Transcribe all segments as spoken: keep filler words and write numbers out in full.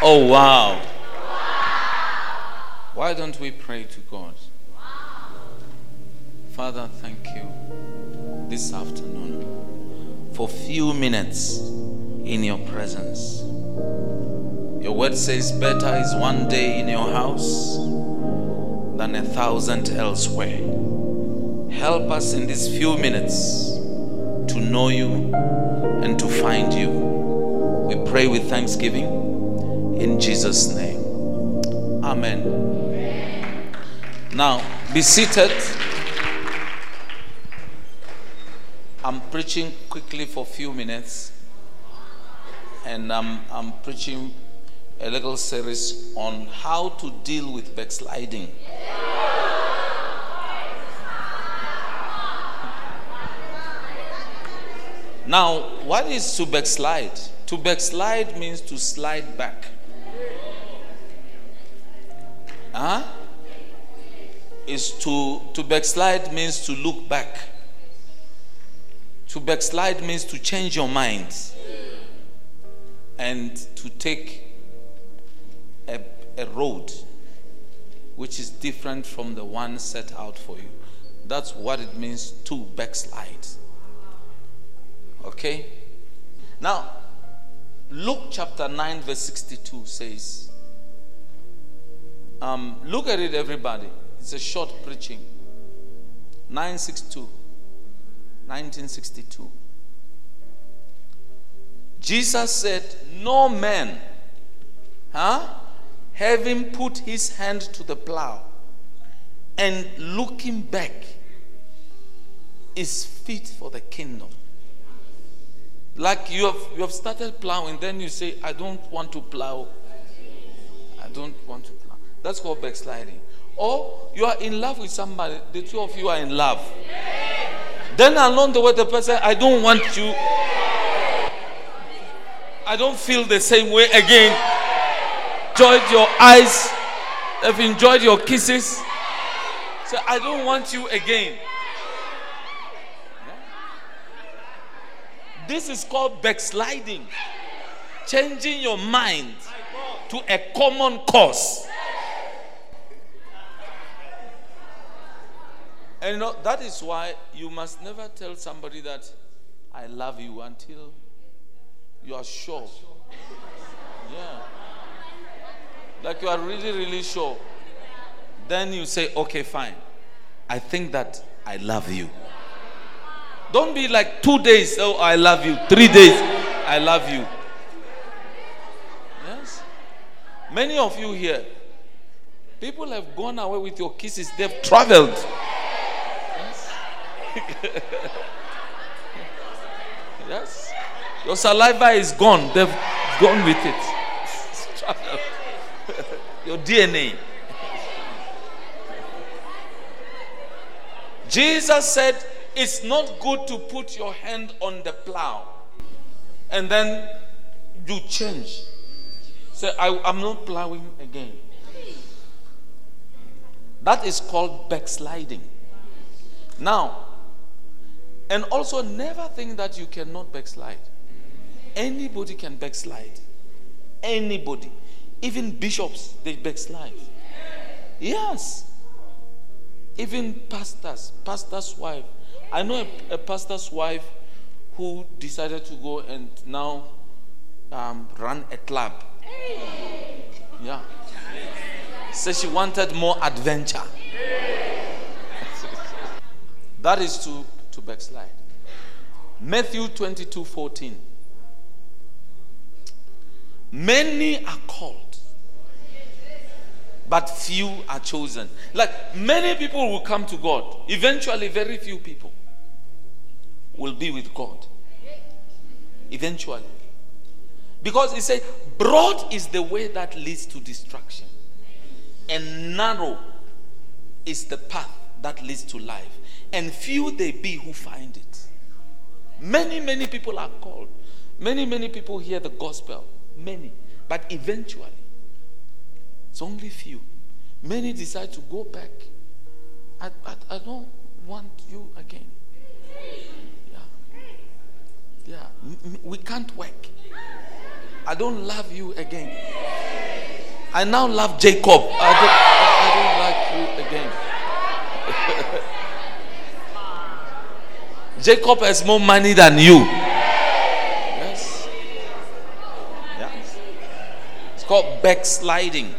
Oh, wow. Why don't we pray to God? Father, thank you this afternoon for few minutes in your presence. Your word says better is one day in your house than a thousand elsewhere. Help us in these few minutes to know you and to find you. We pray with thanksgiving in Jesus' name. Amen. Now, be seated. I'm preaching quickly for a few minutes, and I'm, I'm preaching a little series on how to deal with backsliding. Now, what is to backslide? To backslide means to slide back. Huh? Is to, to backslide means to look back. To backslide means to change your mind and to take a, a road which is different from the one set out for you. That's what it means to backslide. Okay? Now, Luke chapter nine verse sixty-two says, um, look at it, everybody. It's a short preaching. nine sixty-two. nineteen sixty-two. Jesus said, no man, huh, having put his hand to the plow and looking back is fit for the kingdom. Like you have you have started plowing, then you say, I don't want to plow. I don't want to plow. That's called backsliding. Or you are in love with somebody, the two of you are in love. Then along the way, the person, I don't want you. I don't feel the same way again. Enjoyed your eyes. Have enjoyed your kisses. So I don't want you again. This is called backsliding. Changing your mind to a common cause. And you know, that is why you must never tell somebody that I love you until you are sure. Yeah. Like you are really, really sure. Then you say, okay, fine. I think that I love you. Don't be like two days, oh, I love you. Three days, I love you. Yes. Many of you here, people have gone away with your kisses. They've traveled. Yes. Yes. Your saliva is gone. They've gone with it. Your D N A. Jesus said, it's not good to put your hand on the plow and then you change. Say, I, I'm not plowing again. That is called backsliding. Now, and also never think that you cannot backslide. Anybody can backslide. Anybody. Even bishops, they backslide. Yes. Even pastors, pastor's wife. I know a, a pastor's wife who decided to go and now um, run a club. Yeah. So she wanted more adventure. That is to, to backslide. Matthew twenty-two fourteen. Many are called, but few are chosen. Like many people will come to God. Eventually, very few people will be with God. Eventually. Because it says, broad is the way that leads to destruction, and narrow is the path that leads to life, and few they be who find it. Many, many people are called. Many, many people hear the gospel. Many. But eventually, it's only few. Many decide to go back. I, I, I don't want you again. Yeah. Yeah. We can't work. I don't love you again. I now love Jacob. I don't, I don't like you again. Jacob has more money than you. Yes. Yes. It's called backsliding.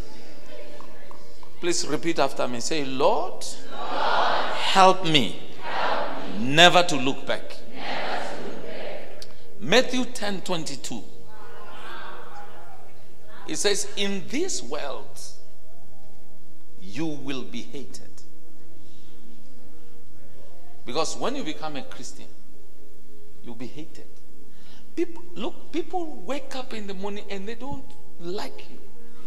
Please repeat after me. Say, Lord, Lord help, me help me never to look back. Never to look back. Matthew ten twenty-two. It says, in this world, you will be hated. Because when you become a Christian, you'll be hated. People, look, people wake up in the morning and they don't like you.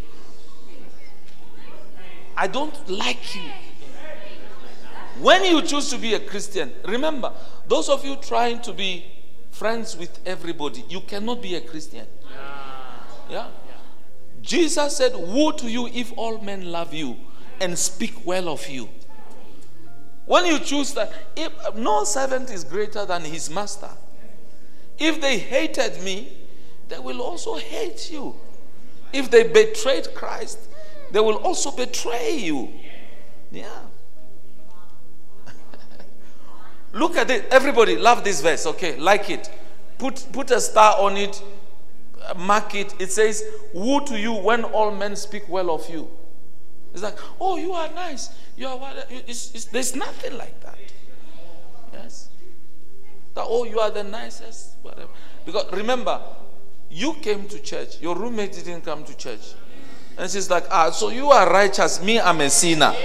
I don't like you. When you choose to be a Christian, remember, those of you trying to be friends with everybody, you cannot be a Christian. Yeah? Jesus said, woe to you if all men love you and speak well of you. When you choose that, if, no servant is greater than his master. If they hated me, they will also hate you. If they betrayed Christ, they will also betray you. Yeah. Look at it. Everybody love this verse. Okay, like it. Put, put a star on it. Mark it. It says, woe to you when all men speak well of you. It's like, oh, you are nice. You are what? It's, it's, there's nothing like that. Yes. That, oh, you are the nicest. Whatever. Because remember, you came to church. Your roommate didn't come to church. And she's like, ah, so you are righteous. Me, I'm a sinner.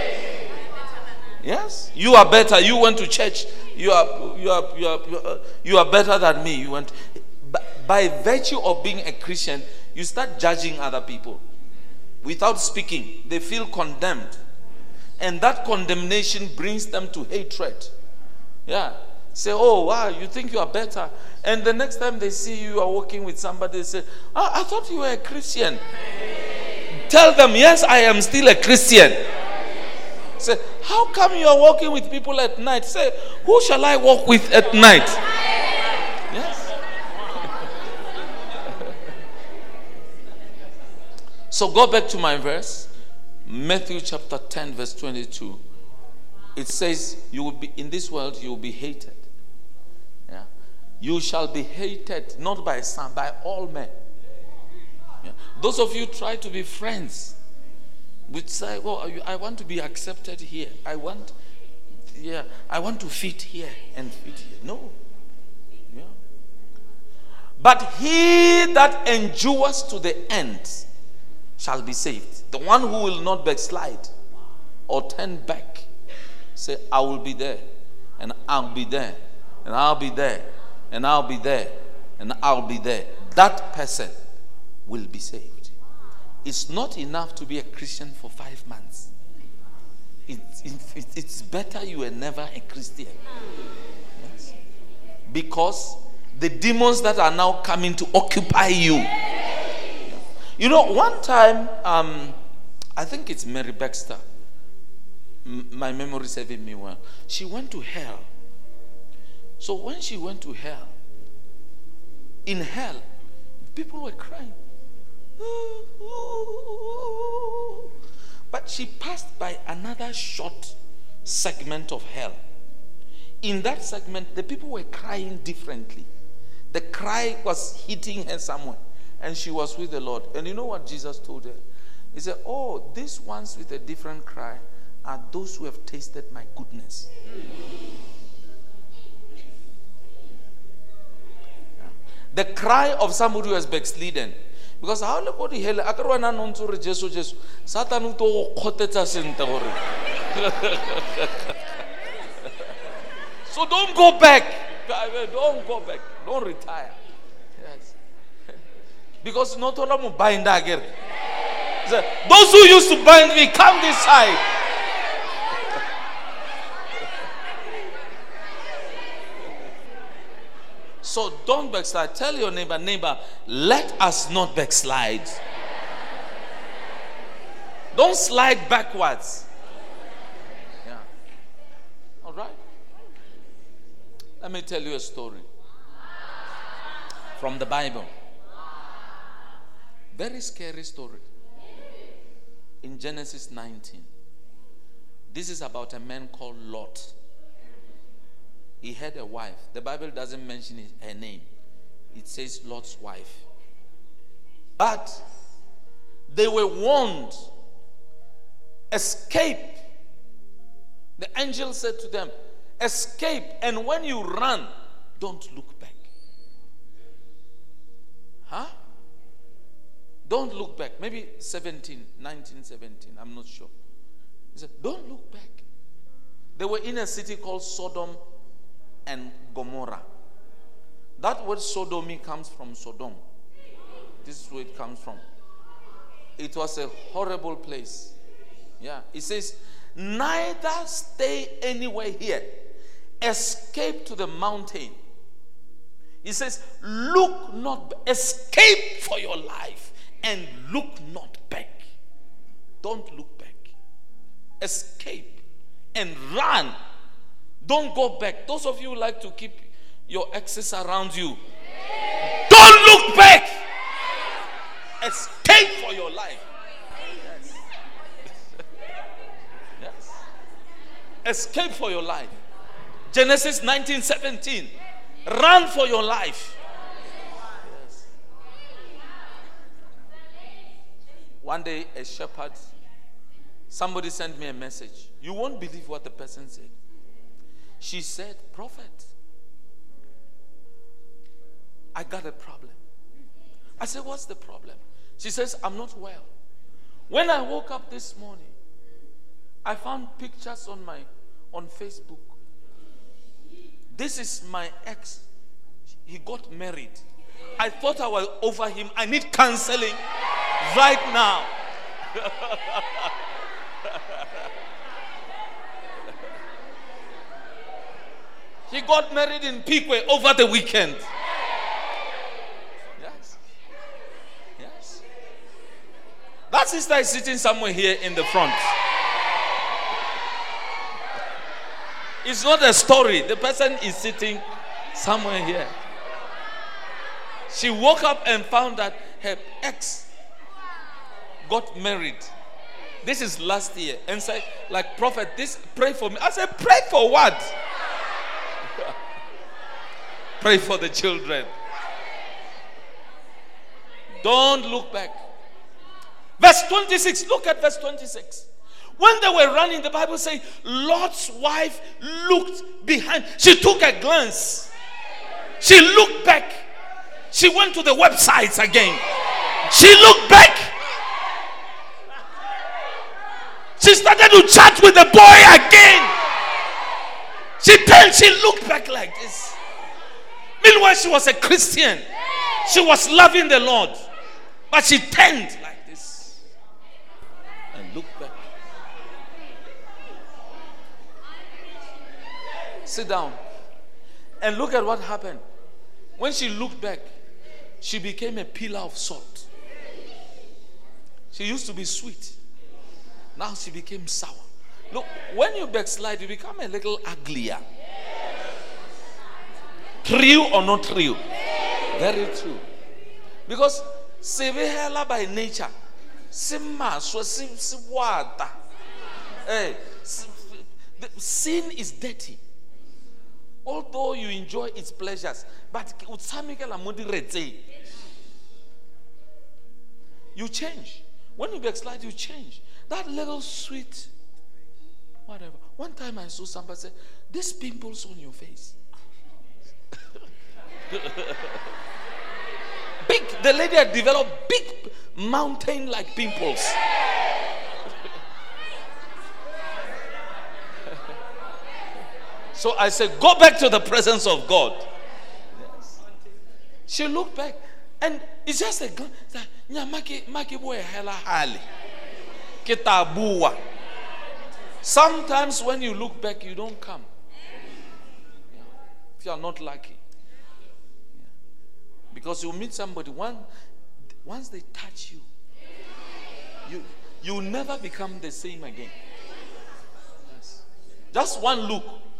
Yes. You are better. You went to church. You are, you are, you are, you are, you are better than me. You went. By virtue of being a Christian, you start judging other people. Without speaking, they feel condemned. And that condemnation brings them to hatred. Yeah. Say, oh, wow, you think you are better. And the next time they see you, you are walking with somebody, they say, oh, I thought you were a Christian. Tell them, yes, I am still a Christian. Say, how come you are walking with people at night? Say, who shall I walk with at night? Yes. So go back to my verse, Matthew chapter ten, verse twenty-two. It says, you will be in this world, you will be hated. Yeah. You shall be hated, not by some, by all men. Yeah. Those of you try to be friends, which say, well, I want to be accepted here. I want, yeah, I want to fit here and fit here. No. Yeah. But he that endures to the end shall be saved. The one who will not backslide or turn back. Say, I will be there, and I'll be there, and I'll be there, and I'll be there, and I'll be there. That person will be saved. It's not enough to be a Christian for five months. It, it, it's better you are never a Christian. Yes. Because the demons that are now coming to occupy you. You know, one time, um, I think it's Mary Baxter. M- my memory is serving me well. She went to hell. So when she went to hell, in hell, people were crying. But she passed by another short segment of hell. In that segment, the people were crying differently. The cry was hitting her somewhere. And she was with the Lord. And you know what Jesus told her? He said, oh, these ones with a different cry are those who have tasted my goodness. Yeah. The cry of somebody who has backslidden. Because how le go di hele a ka rwana no ntse re Jesu Jesu Satan o to go khotetsa sente gore. So don't go back. Don't go back. Don't retire. Yes. Because not all of them bind again. Those who used to bind me, come this side. So don't backslide. Tell your neighbor, neighbor, let us not backslide. Don't slide backwards. Yeah. All right. Let me tell you a story from the Bible. Very scary story. in Genesis nineteen. This is about a man called Lot. He had a wife. The Bible doesn't mention it, her name. It says Lot's wife. But they were warned, escape. The angel said to them, escape, and when you run, don't look back. Huh? Don't look back. Maybe seventeen, nineteen seventeen, I'm not sure. He said, don't look back. They were in a city called Sodom and Gomorrah. That word sodomy comes from Sodom. This is where it comes from. It was a horrible place. Yeah. It says, neither stay anywhere here. Escape to the mountain. He says, look not, escape for your life and look not back. Don't look back. Escape and run. Don't go back. Those of you who like to keep your exes around you, don't look back. Escape for your life. Yes. Yes. Escape for your life. Genesis nineteen seventeen. Run for your life. Yes. One day, a shepherd, somebody sent me a message. You won't believe what the person said. She said, Prophet, I got a problem. I said, what's the problem? She says, I'm not well. When I woke up this morning, I found pictures on my on Facebook. This is my ex. He got married. I thought I was over him. I need counseling right now. He got married in Piquet over the weekend. Yes. Yes. That sister is sitting somewhere here in the front. It's not a story. The person is sitting somewhere here. She woke up and found that her ex got married. This is last year. And said, like, Prophet, this, pray for me. I said, pray for what? Pray for the children. Don't look back. Verse twenty-six. Look at verse twenty-six. When they were running, the Bible says, Lot's wife looked behind. She took a glance. She looked back. She went to the websites again. She looked back. She started to chat with the boy again. She turned, she looked back like this. Meanwhile, she was a Christian. She was loving the Lord. But she turned like this and looked back. Sit down and look at what happened. When she looked back, she became a pillar of salt. She used to be sweet. Now she became sour. Look, when you backslide, you become a little uglier. True or not true? Very true. Because sevehela by nature, sima so siwata. Hey, sin is dirty. Although you enjoy its pleasures, but you change. When you backslide, you change. That little sweet, whatever. One time I saw somebody say, "These pimples on your face." Big. The lady had developed big mountain-like pimples. So I said, go back to the presence of God. Yes. She looked back, and it's just a gun. Sometimes when you look back, you don't come. Yeah. If you are not lucky. Yeah. Because you meet somebody, one, once they touch you, you you never become the same again. Yes. Just one look.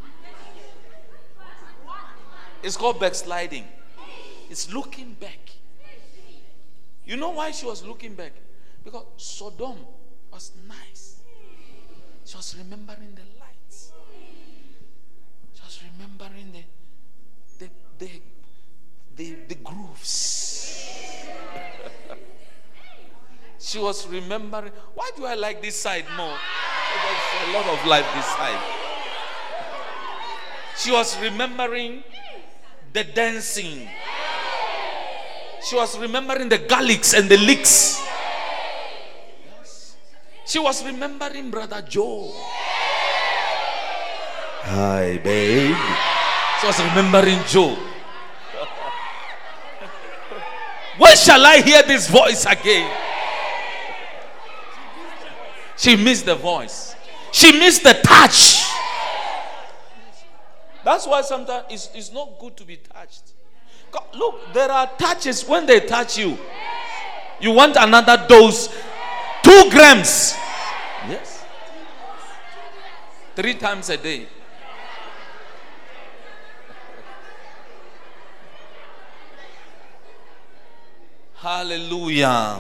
It's called backsliding. It's looking back. You know why she was looking back? Because Sodom was nice. She was remembering the lights. She was remembering the the the the, the grooves. She was remembering. Why do I like this side more? There's a lot of life this side. She was remembering the dancing. She was remembering the garlics and the licks. Yes. She was remembering Brother Joe. Hi, babe. She was remembering Joe. When shall I hear this voice again? She missed the voice. She missed the touch. That's why sometimes it's, it's not good to be touched. Look, there are touches. When they touch you, you want another dose. Two grams. Yes. Three times a day. Hallelujah.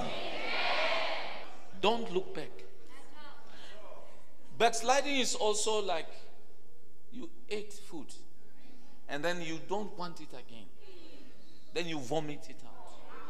Don't look back. Backsliding is also like you ate food and then you don't want it again. Then you vomit it out.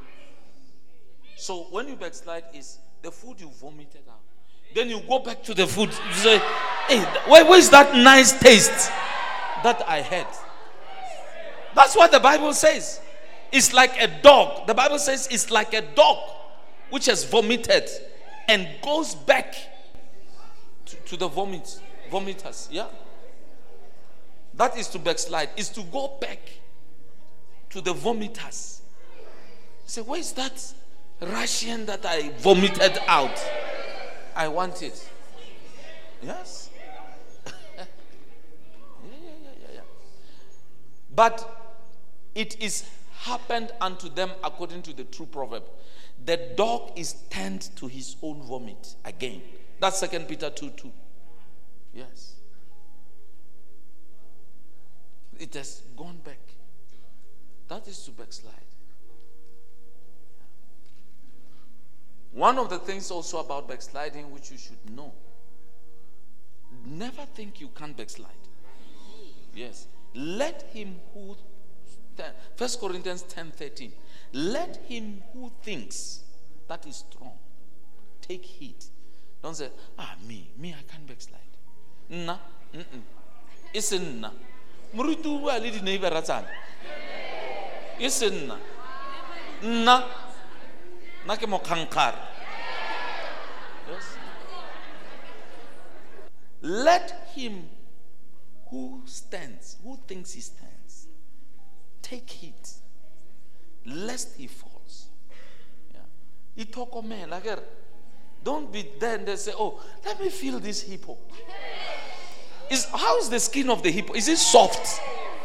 So when you backslide, is the food you vomited out. Then you go back to the food. You say, hey, where, where is that nice taste that I had? That's what the Bible says. It's like a dog. The Bible says it's like a dog which has vomited and goes back to, to the vomit, vomiters. Yeah. That is to backslide. Is to go back to the vomiters. Say, where is that Russian that I vomited out? I want it. Yes. yeah, yeah, yeah, yeah, yeah. But it is happened unto them according to the true proverb. The dog is turned to his own vomit again. That's Second Peter two two. Yes. It has gone back. That is to backslide. One of the things also about backsliding which you should know. Never think you can't backslide. Yes. Let him who First Corinthians ten thirteen. Let him who thinks that is strong take heed. Don't say, ah, me, me, I can't backslide. Nah, mm-mm. Isn't nah. Muritu wa lidi neighbor ratan. Isn't nah. Nah. Nake mo kankar. Yes. Let him who stands, who thinks he stands, take heed, lest he falls. Yeah. Itokome, like, don't be there and they say, oh, let me feel this hippo. Is how is the skin of the hippo? Is it soft?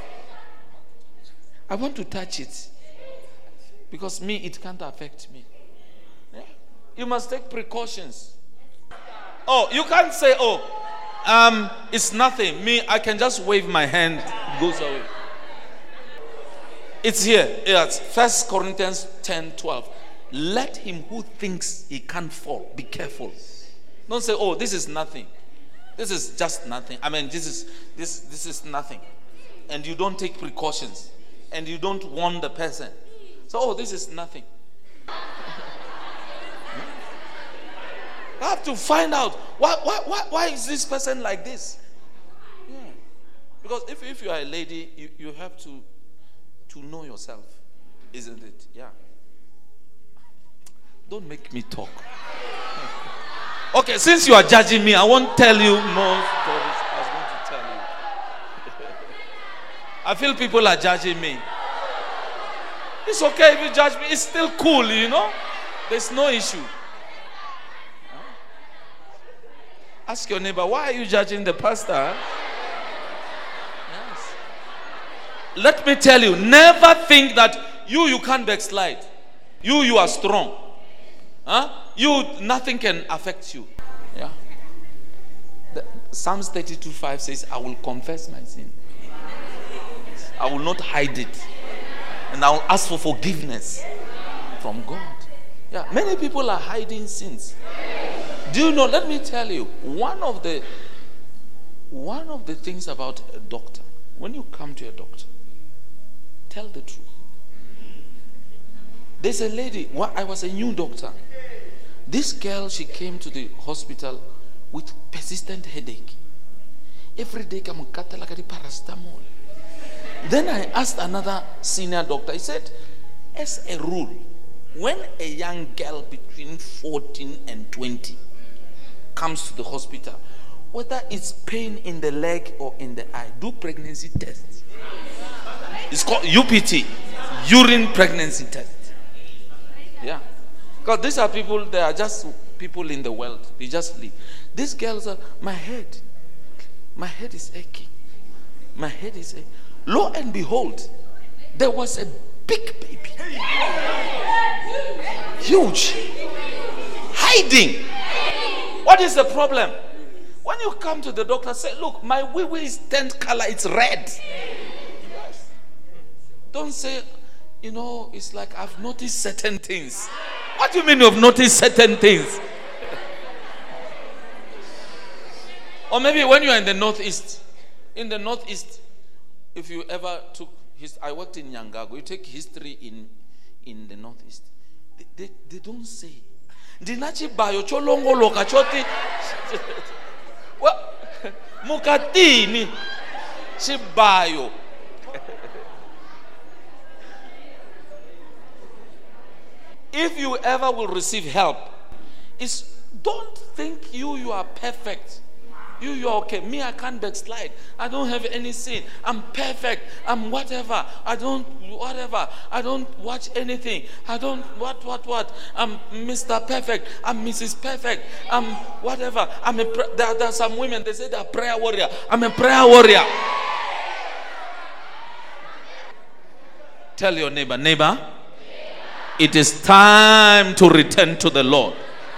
I want to touch it. Because me, it can't affect me. Yeah. You must take precautions. Oh, you can't say, oh, um, it's nothing. Me, I can just wave my hand, it goes away. It's here. It's First Corinthians ten twelve. Let him who thinks he can't fall be careful. Don't say, oh, this is nothing. This is just nothing. I mean, this is this this is nothing. And you don't take precautions. And you don't warn the person. So, oh, this is nothing. I have to find out why why why why is this person like this? Yeah. Because if, if you are a lady, you, you have to to know yourself, isn't it? Yeah. Don't make me talk. Okay, since you are judging me, I won't tell you more stories I was going to tell you. I feel people are judging me. It's okay if you judge me. It's still cool, you know. There's no issue. Ask your neighbor, why are you judging the pastor? Yes. Let me tell you, never think that you, you can't backslide. You, you are strong. Huh? You, nothing can affect you. Yeah. The, Psalms thirty-two five says, I will confess my sin. I will not hide it. And I will ask for forgiveness from God. Yeah. Many people are hiding sins. Do you know, let me tell you, one of the one of the things about a doctor, when you come to a doctor, tell the truth. There's a lady, well, I was a new doctor. This girl, she came to the hospital with persistent headache. Every day, I'm like paracetamol. Then I asked another senior doctor. He said, as a rule, when a young girl between fourteen and twenty comes to the hospital, whether it's pain in the leg or in the eye, do pregnancy tests. It's called U P T, urine pregnancy test. Yeah. Because these are people, they are just people in the world. They just live. These girls are, my head, my head is aching. My head is aching. Lo and behold, there was a big baby. Huge. Hiding. What is the problem? When you come to the doctor, say, look, my wee wee is tent color, it's red. Don't say, you know, it's like I've noticed certain things. What do you mean you've noticed certain things? Or maybe when you are in the northeast. In the northeast, if you ever took his, I worked in Yangago, you take history in in the northeast. They, they, they don't say. Dinachi bayo cholongo loka choti. Well, mukatini chibayo. If you ever will receive help, is don't think you you are perfect. You, you are okay. Me, I can't backslide. I don't have any sin. I'm perfect. I'm whatever. I don't, whatever. I don't watch anything. I don't, what, what, what. I'm Mister Perfect. I'm Missus Perfect. I'm whatever. I'm a, there, there are some women, they say they're a prayer warrior. I'm a prayer warrior. Tell your neighbor, neighbor, it is time to return to the Lord.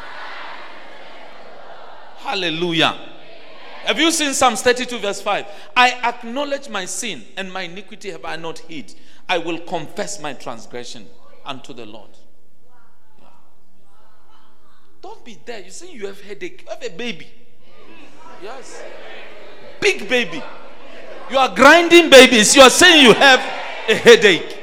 Hallelujah. Have you seen Psalm thirty-two verse five? I acknowledge my sin and my iniquity have I not hid. I will confess my transgression unto the Lord. Yeah. Don't be there. You say you have headache. You have a baby. Yes. Big baby. You are grinding babies. You are saying you have a headache.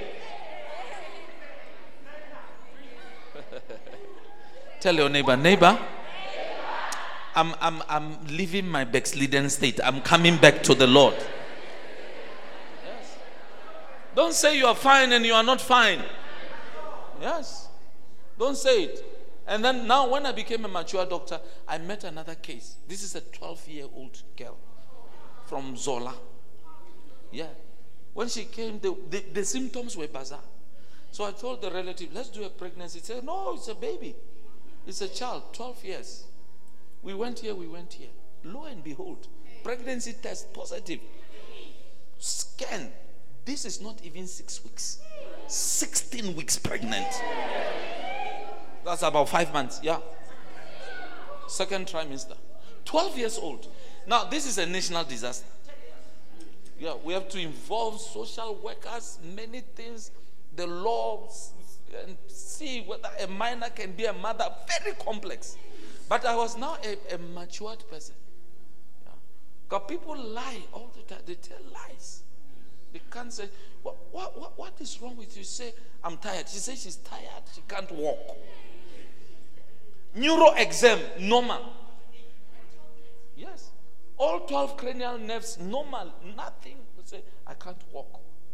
Tell your neighbor, neighbor, I'm, I'm, I'm leaving my backslidden state. I'm coming back to the Lord. Yes. Don't say you are fine and you are not fine. Yes. Don't say it. And then now when I became a mature doctor, I met another case. This is a twelve-year-old girl from Zola. Yeah. When she came, the, the, the symptoms were bizarre. So I told the relative, let's do a pregnancy. He said, no, it's a baby. It's a child, twelve years. We went here, we went here. Lo and behold, pregnancy test positive. Scan. This is not even six weeks. sixteen weeks pregnant. That's about five months, yeah. Second trimester. twelve years old. Now, this is a national disaster. Yeah, we have to involve social workers, many things, the laws, and see whether a minor can be a mother. Very complex. But I was now a, a matured person. Yeah. Because people lie all the time. They tell lies. They can't say, what, what, what, what is wrong with you? Say, I'm tired. She says she's tired. She can't walk. Neuro exam, normal. Yes. All twelve cranial nerves, normal. Nothing. They say, I can't walk.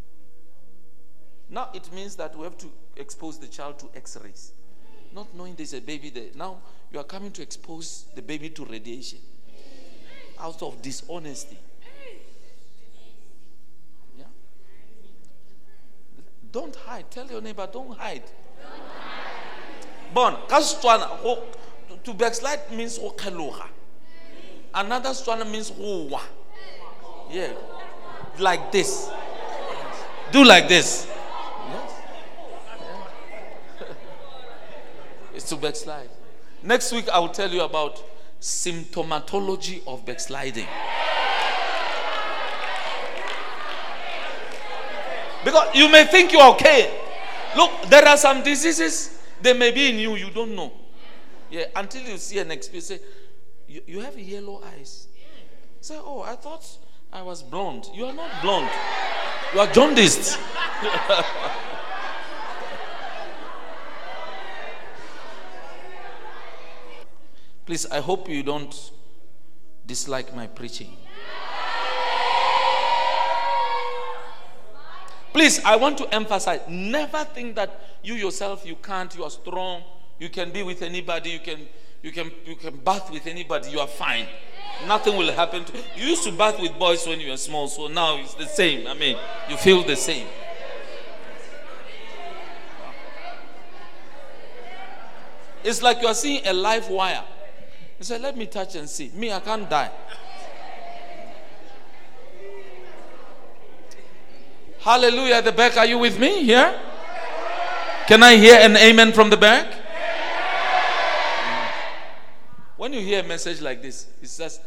Now it means that we have to expose the child to x-rays. Not knowing there's a baby there. Now you are coming to expose the baby to radiation. Out of dishonesty. Yeah. Don't hide. Tell your neighbor, don't hide. Bon, to backslide means okaloha. Another one means owa. Yeah. Like this. Do like this. Yes. Yeah. It's to backslide. Next week I will tell you about symptomatology of backsliding. Because you may think you're okay. Look, there are some diseases, they may be in you, you don't know. Yeah, until you see an experience, say, you, you have yellow eyes. Say, oh, I thought I was blonde. You are not blonde. You are jaundiced. Please, I hope you don't dislike my preaching. Please, I want to emphasize, never think that you yourself, you can't, you are strong, you can be with anybody, you can you can you can bath with anybody, you are fine. Nothing will happen to you. You used to bath with boys when you were small, so now it's the same. I mean, you feel the same. It's like you are seeing a live wire. You say, let me touch and see. Me, I can't die. Hallelujah. At the back, are you with me here? Can I hear an amen from the back? When you hear a message like this, it says,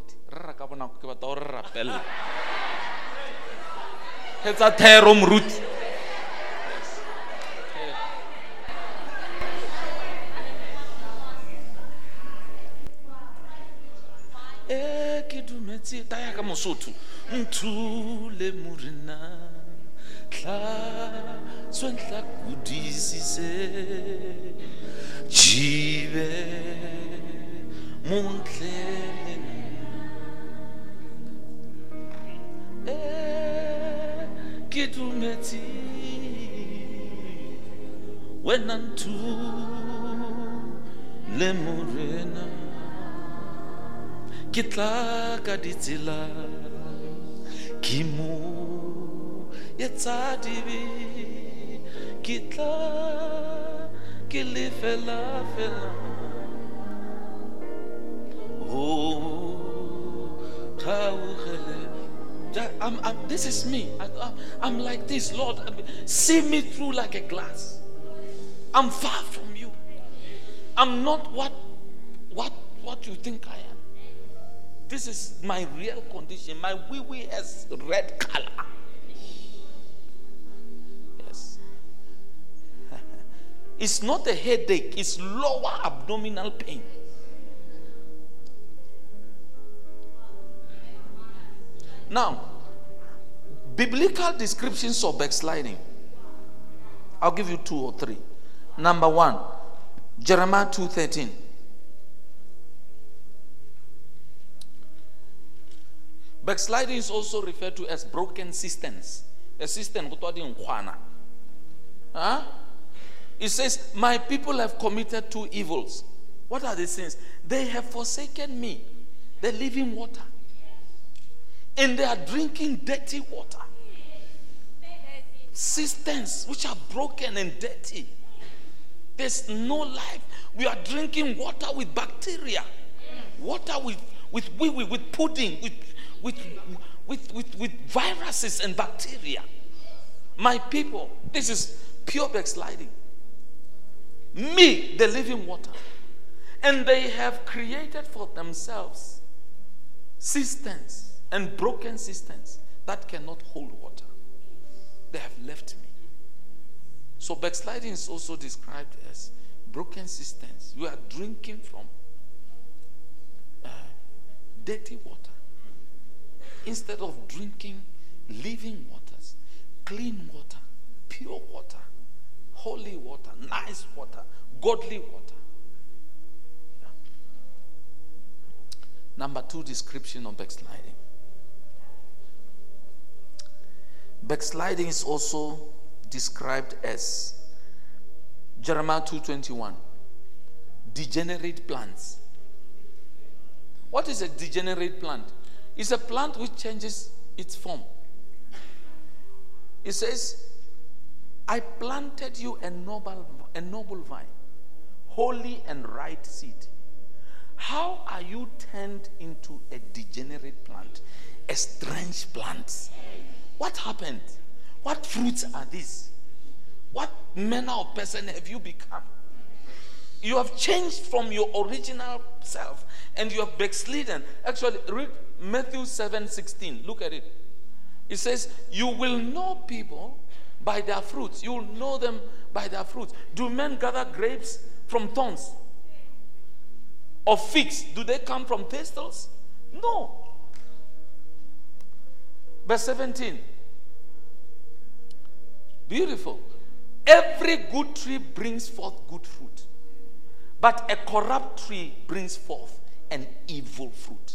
it's a terum root. Taya ka Mosotho ntule murina tla swentla kudisise jive montlele eh kidumeti wenantu le murina kitla ka ditsela kimu yetsa dibi kitla ke le fela fela oh tawhele I'm, I'm this is me I, I'm, I'm like this, Lord, see me through like a glass. I'm far from you. I'm not what what what you think I am. This is my real condition. My wee wee has red color. Yes. It's not a headache. It's lower abdominal pain. Now, biblical descriptions of backsliding. I'll give you two or three. Number one, Jeremiah two thirteen. Backsliding is also referred to as broken systems. A system. Huh? It says, my people have committed two evils. What are the sins? They have forsaken me, the living water. And they are drinking dirty water. Systems which are broken and dirty. There's no life. We are drinking water with bacteria. Water with with with, with pudding, with With, with, with, with viruses and bacteria. My people, this is pure backsliding. Me, the living water. And they have created for themselves systems and broken systems that cannot hold water. They have left me. So backsliding is also described as broken systems. You are drinking from uh, dirty water. Instead of drinking living waters, clean water, pure water, holy water, nice water, godly water. Yeah. Number two description of backsliding. Backsliding is also described as Jeremiah two twenty-one. Degenerate plants. What is a degenerate plant? It's a plant which changes its form. It says, I planted you a noble, a noble vine, holy and right seed. How are you turned into a degenerate plant, a strange plant? What happened? What fruits are these? What manner of person have you become? You have changed from your original self and you have backslidden. Actually, read Matthew seven sixteen. Look at it. It says, you will know people by their fruits. You will know them by their fruits. Do men gather grapes from thorns? or figs, do they come from thistles? No. Verse seventeen. Beautiful. Every good tree brings forth good fruit, but a corrupt tree brings forth an evil fruit.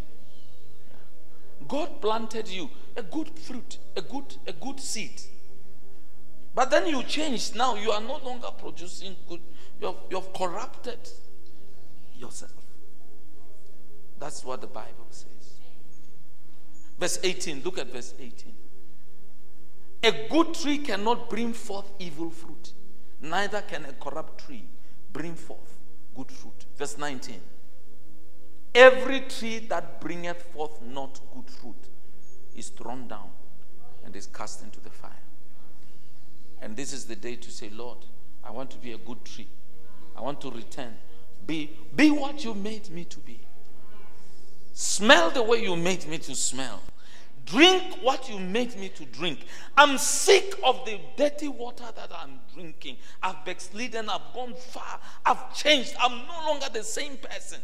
God planted you a good fruit, a good, a good seed. But then you changed. Now you are no longer producing good. You have, you have corrupted yourself. That's what the Bible says. Verse eighteen. Look at verse eighteen. A good tree cannot bring forth evil fruit. Neither can a corrupt tree bring forth good fruit. Verse nineteen. Every tree that bringeth forth not good fruit is thrown down and is cast into the fire. And this is the day to say, Lord, I want to be a good tree. I want to return. Be, be what you made me to be. Smell the way you made me to smell. Drink what you made me to drink. I'm sick of the dirty water that I'm drinking. I've backslidden. I've gone far. I've changed. I'm no longer the same person.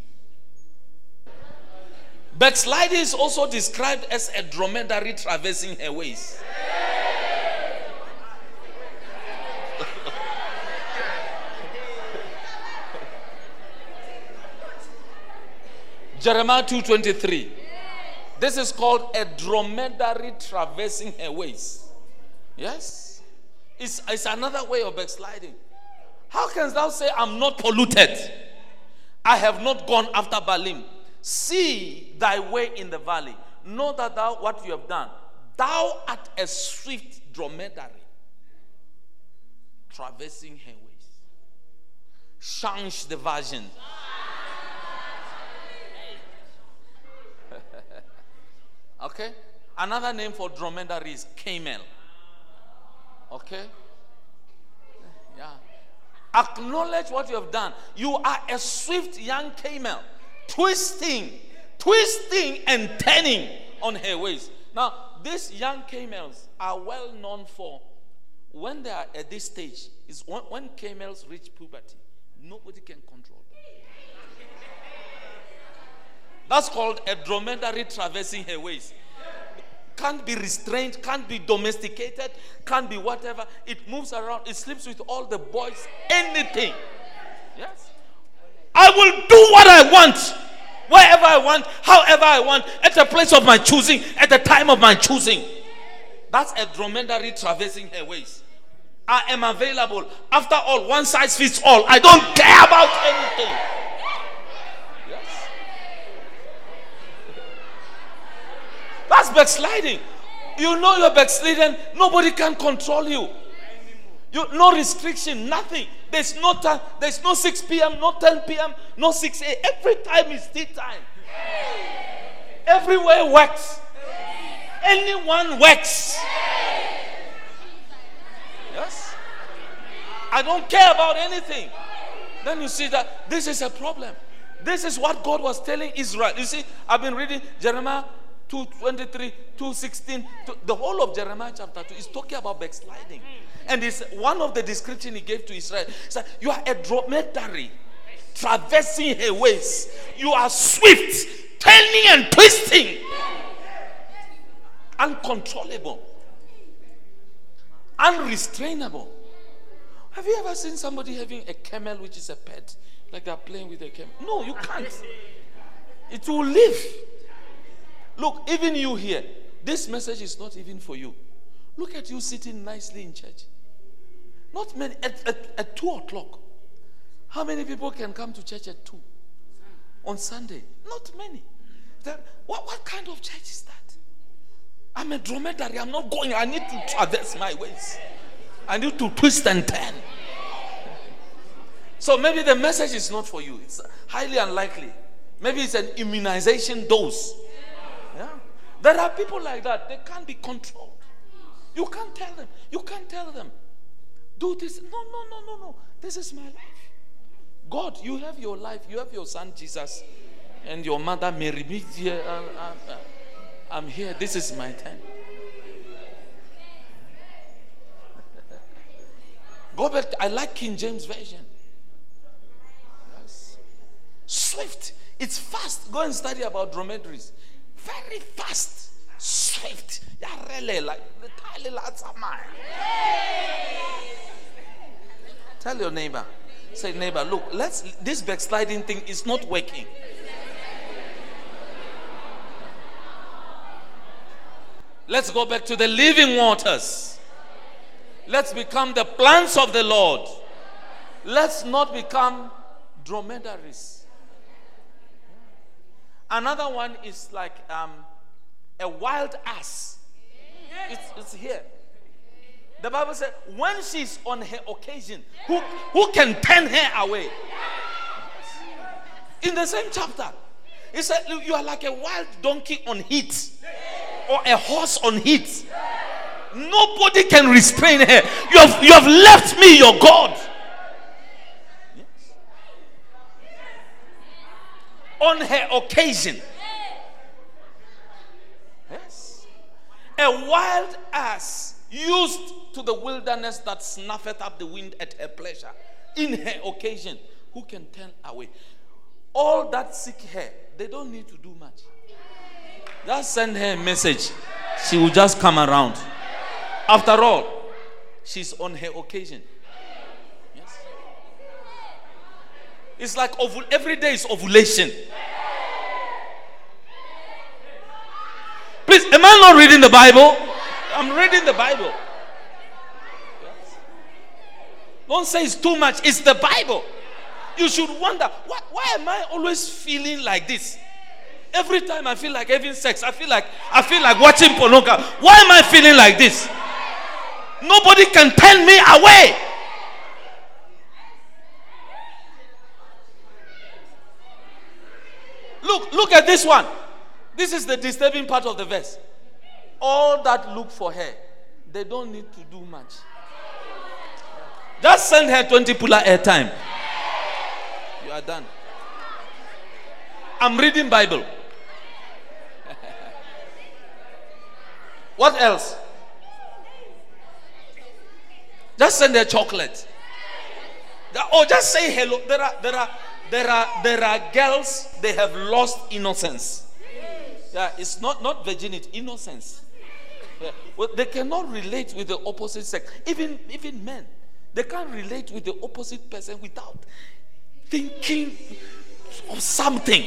Backsliding is also described as a dromedary traversing her ways. Jeremiah two twenty-three. This is called a dromedary traversing her ways. Yes? It's, it's another way of backsliding. How can thou say, I'm not polluted? I have not gone after Baalim. See thy way in the valley. Know that thou what you have done. Thou art a swift dromedary traversing her ways. Change the version. Okay? Another name for dromedary is camel. Okay? Yeah. Acknowledge what you have done. You are a swift young camel, twisting, twisting and turning on her ways. Now, these young camels are well known for, when they are at this stage, is when, when camels reach puberty, nobody can control them. That's called a dromedary traversing her ways. Can't be restrained, can't be domesticated, can't be whatever. It moves around, it sleeps with all the boys, anything. Yes. I will do what I want, wherever I want, however I want, at the place of my choosing, at the time of my choosing. That's a dromedary traversing her ways. I am available. After all, one size fits all. I don't care about anything. Yes. That's backsliding. You know you're backsliding. Nobody can control you. You no restriction, nothing. There's no time. There's no six p.m., no ten p.m., no six a.m. Every time is tea time. Everywhere works. Anyone works. Yes. I don't care about anything. Then you see that this is a problem. This is what God was telling Israel. You see, I've been reading Jeremiah two twenty-three, two sixteen. The whole of Jeremiah chapter two is talking about backsliding. And it's one of the description he gave to Israel. He said, you are a dromedary traversing her ways. You are swift, turning and twisting. Uncontrollable. Unrestrainable. Have you ever seen somebody having a camel which is a pet? Like they're playing with a camel? No, you can't. It will live. Look, even you here, this message is not even for you. Look at you sitting nicely in church. Not many. At, at, at two o'clock. How many people can come to church at two? On Sunday? Not many. That, what, what kind of church is that? I'm a dromedary. I'm not going. I need to traverse my ways. I need to twist and turn. So maybe the message is not for you. It's highly unlikely. Maybe it's an immunization dose. Yeah. There are people like that. They can't be controlled. You can't tell them. You can't tell them. Do this. No, no, no, no, no. This is my life. God, you have your life. You have your son Jesus and your mother Mary. Me here. Uh, uh, uh, I'm here. This is my time. Go back. I like King James Version. Yes. swift. It's fast. Go and study about dromedaries. Very fast. Swift. Tell your neighbor. Say, neighbor, look, let's this backsliding thing is not working. Let's go back to the living waters. Let's become the plants of the Lord. Let's not become dromedaries. Another one is like um, a wild ass. It's, it's here. The Bible said, when she's on her occasion, who, who can turn her away? In the same chapter, it said, you are like a wild donkey on heat, or a horse on heat. Nobody can restrain her. You have, you have left me, your God. Yes. On her occasion. Yes. A wild ass used to the wilderness that snuffeth up the wind at her pleasure. In her occasion, who can turn away? All that seek her, they don't need to do much. Just send her a message. She will just come around. After all, she's on her occasion. Yes. It's like ovul- every day is ovulation. Please, am I not reading the Bible? I'm reading the Bible. Yes. Don't say it's too much. It's the Bible. You should wonder, why, why am I always feeling like this? Every time I feel like having sex, I feel like I feel like watching pornography. Why am I feeling like this? Nobody can turn me away. Look, look at this one. This is the disturbing part of the verse. All that look for her, they don't need to do much. Just send her twenty puller airtime. You are done. I'm reading Bible. What else? Just send her chocolate. Or just say hello. There are there are there are there are girls, they have lost innocence. Yeah, it's not, not virginity, innocence. Yeah. Well, they cannot relate with the opposite sex. Even even men, they can't relate with the opposite person without thinking of something.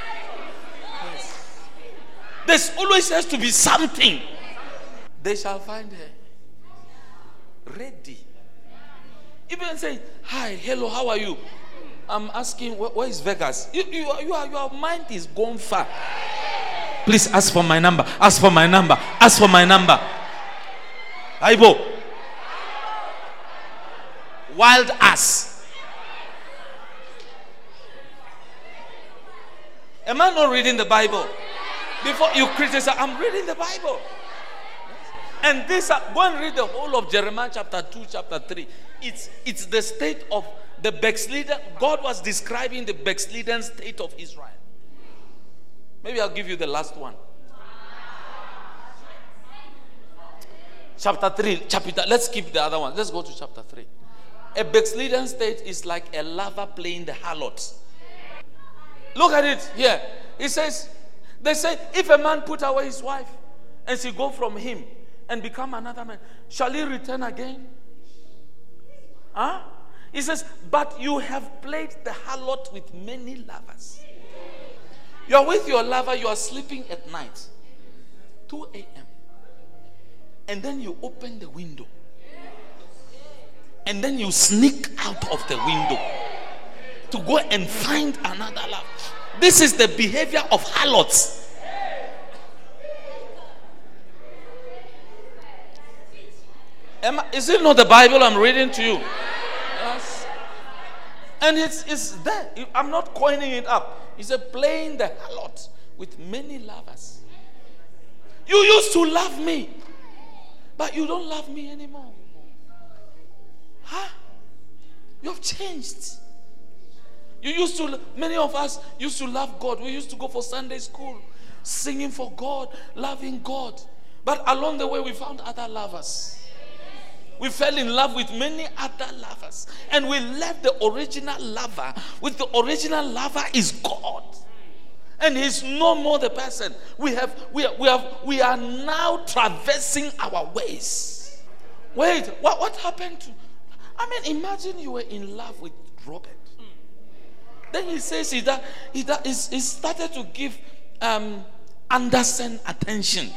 Yes. There's always has to be something. They shall find her ready. Even say, hi, hello, how are you? I'm asking, where, where is Vegas? You, you, you are, your mind is gone far. Please ask for my number. Ask for my number. Ask for my number. Aibo. Wild ass. Am I not reading the Bible? Before you criticize, I'm reading the Bible. And this, uh, go and read the whole of Jeremiah chapter two, chapter three. It's, it's the state of the backslidden. God was describing the backslidden state of Israel. Maybe I'll give you the last one. Chapter three, chapter, let's keep the other one. Let's go to chapter three. A backslidden state is like a lover playing the harlot. Look at it here. It says, they say, if a man put away his wife and she go from him and become another man, shall he return again? Huh? He says, but you have played the harlot with many lovers. You are with your lover, you are sleeping at night, two a.m. And then you open the window. And then you sneak out of the window to go and find another lover. This is the behavior of harlots. Am I, is it not the Bible I'm reading to you? Yes. And it's, it's there. I'm not coining it up. It's a playing the harlot with many lovers. You used to love me, but you don't love me anymore. Huh? You've changed. You used to, many of us used to love God. We used to go for Sunday school, singing for God, loving God. But along the way, we found other lovers. We fell in love with many other lovers. And we left the original lover with the original lover is God. And he's no more the person. We have we are, we have we are now traversing our ways. Wait, what, what happened to I mean, imagine you were in love with Robert. Then he says he that he that is he started to give um Anderson attention.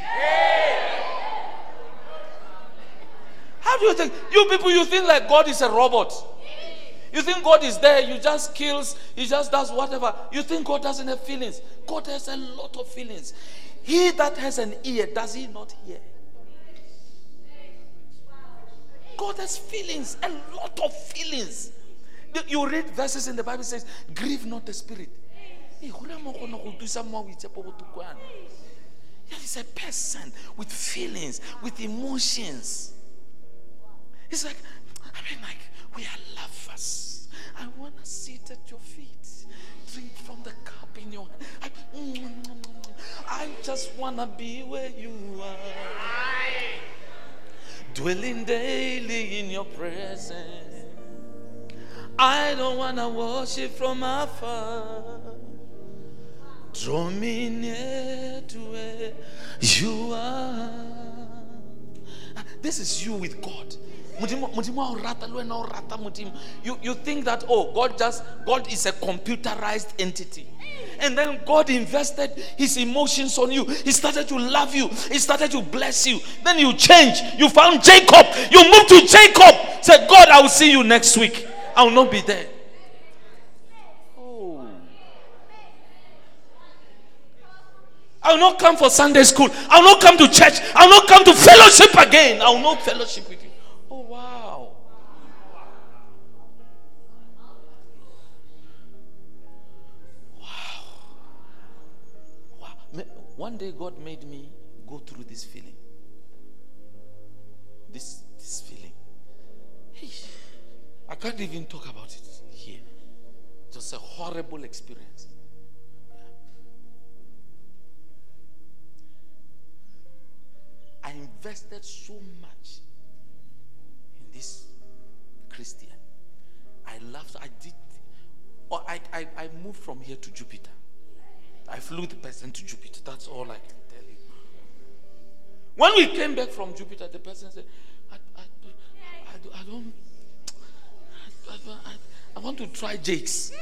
How do you think? You people, you think like God is a robot. You think God is there, you just kills, he just does whatever. You think God doesn't have feelings. God has a lot of feelings. He that has an ear, does he not hear? God has feelings, a lot of feelings. You read verses in the Bible, says, grieve not the spirit. He is a person with feelings, with emotions. It's like, I mean, like, we are lovers. I want to sit at your feet, drink from the cup in your hand. I, I just want to be where you are. Dwelling daily in your presence. I don't want to worship from afar. Draw me near to where you are. This is you with God. You, you think that, oh, God just God is a computerized entity. And then God invested his emotions on you. He started to love you. He started to bless you. Then you change. You found Jacob. You moved to Jacob. Said, God, I will see you next week. I will not be there. Oh. I will not come for Sunday school. I will not come to church. I will not come to fellowship again. I will not fellowship with you. Oh, wow. Wow. Wow. One day God made me go through this feeling. This, this feeling. Hey, I can't even talk about it here. Just a horrible experience. Yeah. I invested so much in this Christian. I loved, I did, or I, I, I moved from here to Jupiter. I flew the person to Jupiter. That's all I can tell you. When we came back from Jupiter, the person said, I, I, I, I don't, I, I, I want to try Jake's.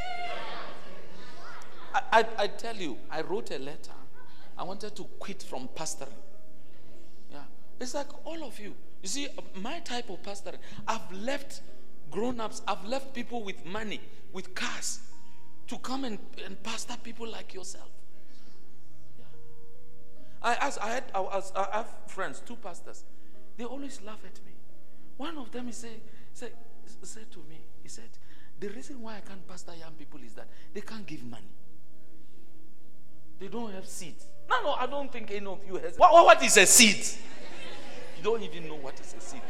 I, I, I tell you, I wrote a letter. I wanted to quit from pastoring. Yeah, it's like all of you. You see, my type of pastoring, I've left grown-ups, I've left people with money, with cars, to come and, and pastor people like yourself. Yeah. I asked, I had, I, was, I have friends, two pastors. They always laugh at me. One of them, he said, said, said to me, he said, the reason why I can't pastor young people is that they can't give money. They don't have seeds. No, no, I don't think any of you has. What, what is a seed? You don't even know what is a seed.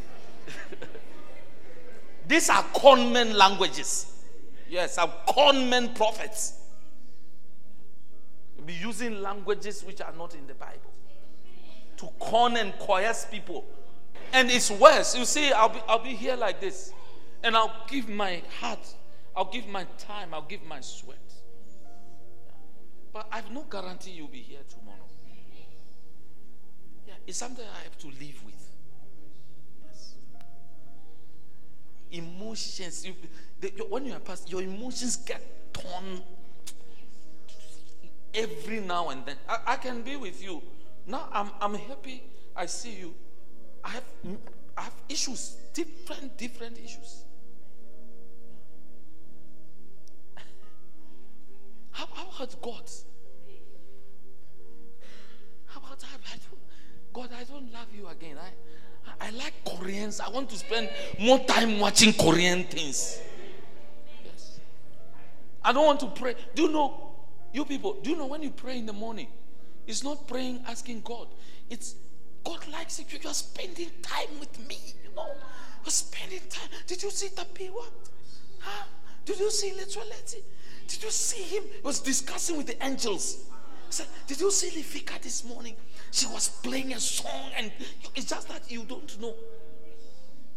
These are conmen languages. Yes, I'm conmen prophets. You'll be using languages which are not in the Bible to con and coerce people. And it's worse. You see, I'll be, I'll be here like this. And I'll give my heart. I'll give my time. I'll give my sweat. But I have no guarantee you'll be here tomorrow. Yeah, it's something I have to live with. Yes. Emotions. You, the, when you are past, your emotions get torn every now and then. I, I can be with you. Now I'm I'm happy. I see you. I have I have issues, different different issues. How, how about God? How about I, I don't, God? I don't love you again. I, I I like Koreans. I want to spend more time watching Korean things. Yes. I don't want to pray. Do you know, you people? Do you know when you pray in the morning? It's not praying asking God. It's God likes it. You're spending time with me. You know, you're spending time. Did you see Tapiwa? Huh? Did you see Letwaleti? Did you see him? He was discussing with the angels. He said, did you see Lifika this morning? She was playing a song, and it's just that you don't know.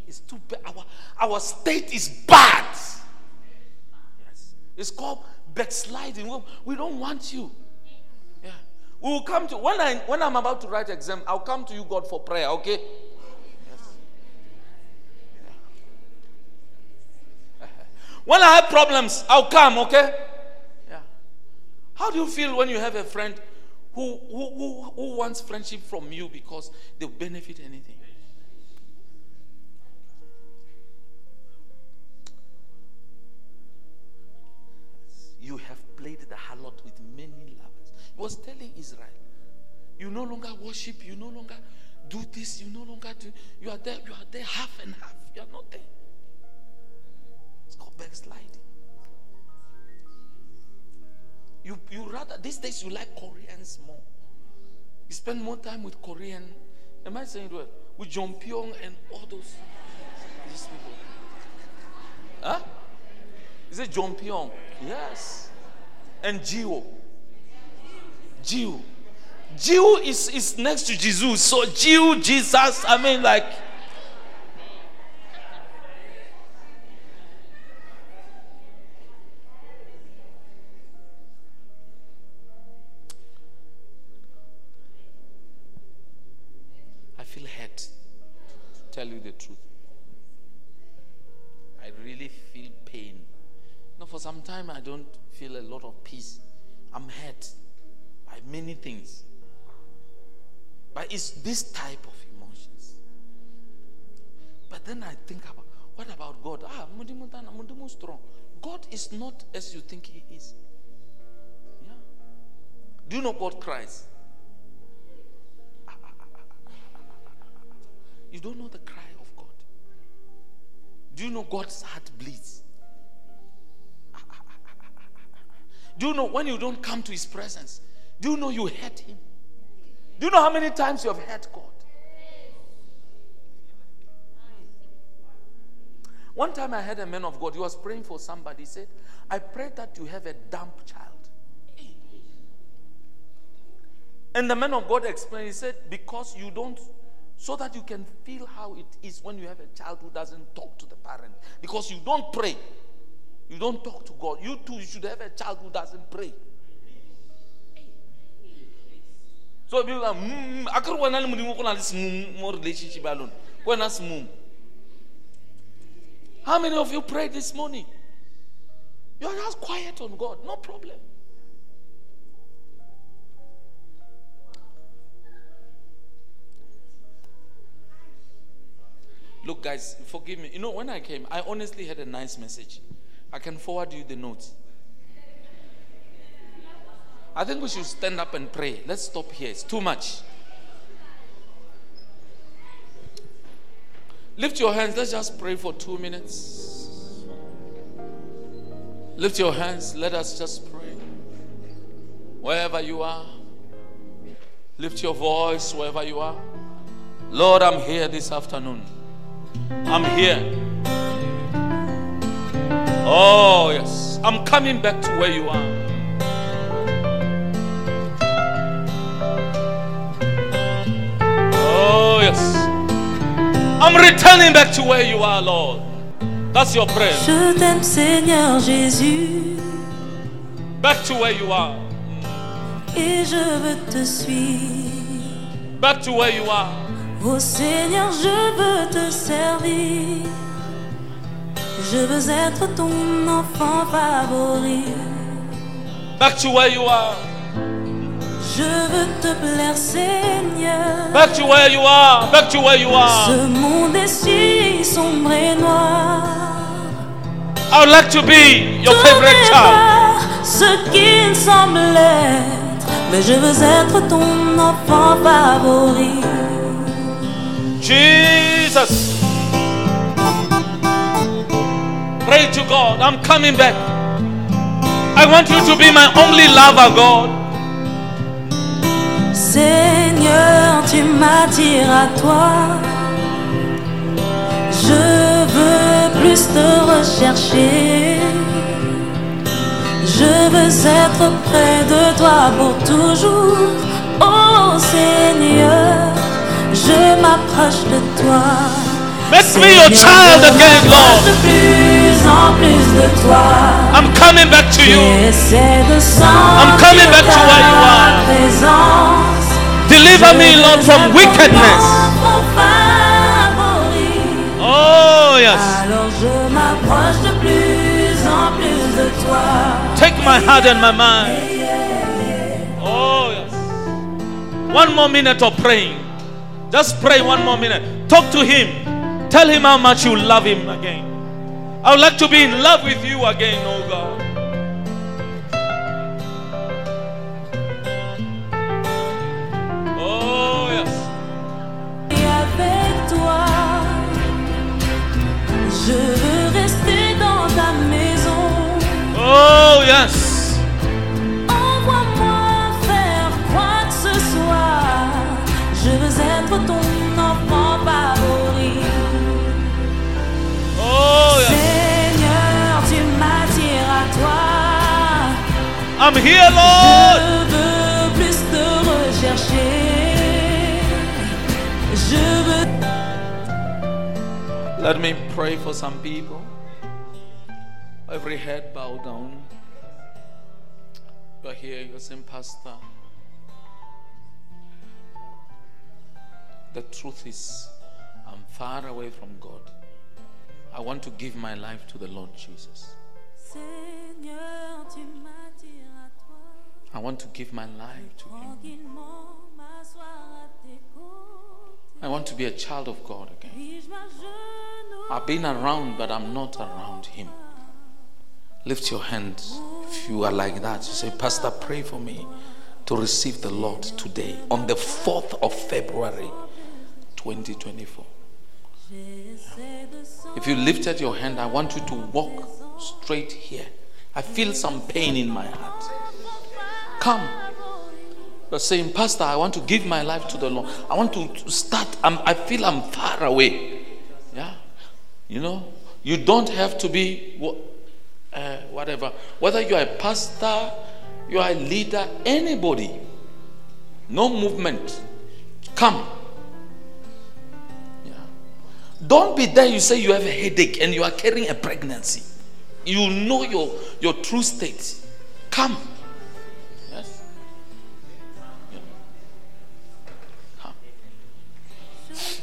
It's too bad. Our, our state is bad. Yes. It's called backsliding. We, we don't want you. Yeah. We will come to, when, I, when I'm about to write exam, I'll come to you, God, for prayer, okay? Yes. Yeah. When I have problems, I'll come, okay? Yeah. How do you feel when you have a friend who, who, who, who wants friendship from you because they'll benefit anything? You have played the harlot with many lovers. He was telling Israel, you no longer worship, you no longer do this, you no longer do, you are there, you are there half and half. You are not there. It's called backsliding. You, you rather, these days you like Koreans more. You spend more time with Korean, am I saying it well? With Jongpyong and all those these people. Huh? Is it Jongpyong? Yes. And Jiwoo. Jiwoo. Jiwoo is, is next to Jesus. So Jiwoo, Jesus, I mean like. I feel hurt, to tell you the truth. I really feel pain. No, for some time I don't feel a lot of peace. I'm hurt by many things. But it's this type of emotions. But then I think about, what about God? Ah, Mudimutana, Mudimu strong. God is not as you think He is. Yeah. Do you know God cries? You don't know the cry of God. Do you know God's heart bleeds? Do you know when you don't come to His presence? Do you know you hurt Him? Do you know how many times you have hurt God? One time I had a man of God, he was praying for somebody. He said, I pray that you have a dumb child. And the man of God explained, he said, because you don't, so that you can feel how it is when you have a child who doesn't talk to the parent. Because you don't pray. You don't talk to God. You too, you should have a child who doesn't pray. So people are, mm, I can't want more relationship alone. When that's mum. How many of you prayed this morning? You are just quiet on God, no problem. Look, guys, forgive me. You know, when I came, I honestly had a nice message. I can forward you the notes. I think we should stand up and pray. Let's stop here. It's too much. Lift your hands. Let's just pray for two minutes. Lift your hands. Let us just pray. Wherever you are, lift your voice wherever you are. Lord, I'm here this afternoon. I'm here. Oh, yes. I'm coming back to where you are. Oh, yes. I'm returning back to where you are, Lord. That's your prayer. Je t'aime, Seigneur Jésus. Back to where you are. Et je veux te suivre. Back to where you are. Oh Seigneur, je veux te servir. Je veux être ton enfant favori. Back to where you are. Je veux te plaire, Seigneur. Back to where you are. Back to where you are. Ce monde est si sombre et noir. I would like to be your Tout favorite n'est child. pas ce qu'il semble être, mais je veux être ton enfant favori. Jesus. Pray to God. I'm coming back. I want you to be my only lover, God. Seigneur, tu m'attires à toi. Je veux plus te rechercher. Je veux être près de toi pour toujours. Oh Seigneur, je m'approche de toi. Make me your child again, Lord. De plus en plus de toi. I'm coming back to you. J'essaie de I'm coming back to where you ta are. présence. Deliver me, Lord, from wickedness. Mon favori. Oh, yes. Alors je m'approche de plus en plus de toi. Take my heart and my mind. Oh, yes. One more minute of praying. Just pray one more minute. Talk to him. Tell him how much you love him again. I would like to be in love with you again, oh God. Oh, yes. Et avec toi, je veux rester dans ta maison. Oh, yes. Envoie-moi faire quoi que ce soit. Je veux être ton enfant favori. Oh, yes. Seigneur, tu m'attires à toi. I'm here, Lord. Je veux plus te rechercher. Je veux. Let me pray for some people. Every head bowed down. You're here, you're saying, Pastor, the truth is, I'm far away from God. I want to give my life to the Lord Jesus. Seigneur, tu m'attires à toi. I want to give my life to Him. Tranquillement m'asseoir à tes côtés. I want to be a child of God again. Puis-je m'agenouiller I've been around, but I'm not around Him. Lift your hands if you are like that. You say, Pastor, pray for me to receive the Lord today on the fourth of February twenty twenty-four. If you lifted your hand, I want you to walk straight here. I feel some pain in my heart. Come. You're saying, Pastor, I want to give my life to the Lord. I want to start. I'm, I feel I'm far away. Yeah. You know, you don't have to be uh, whatever. Whether you are a pastor, you are a leader, anybody. No movement. Come. Yeah. Don't be there. You say you have a headache and you are carrying a pregnancy. You know your, your true state. Come. Yes. Yeah. Come. Yes.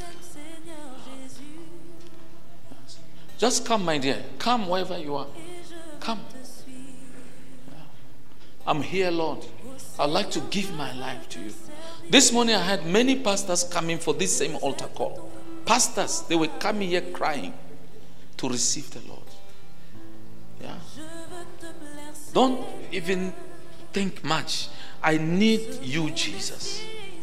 Just come, my dear. Come wherever you are. Come. Yeah. I'm here, Lord. I'd like to give my life to you. This morning I had many pastors coming for this same altar call. Pastors, they were coming here crying to receive the Lord. Yeah. Don't even think much. I need you, Jesus.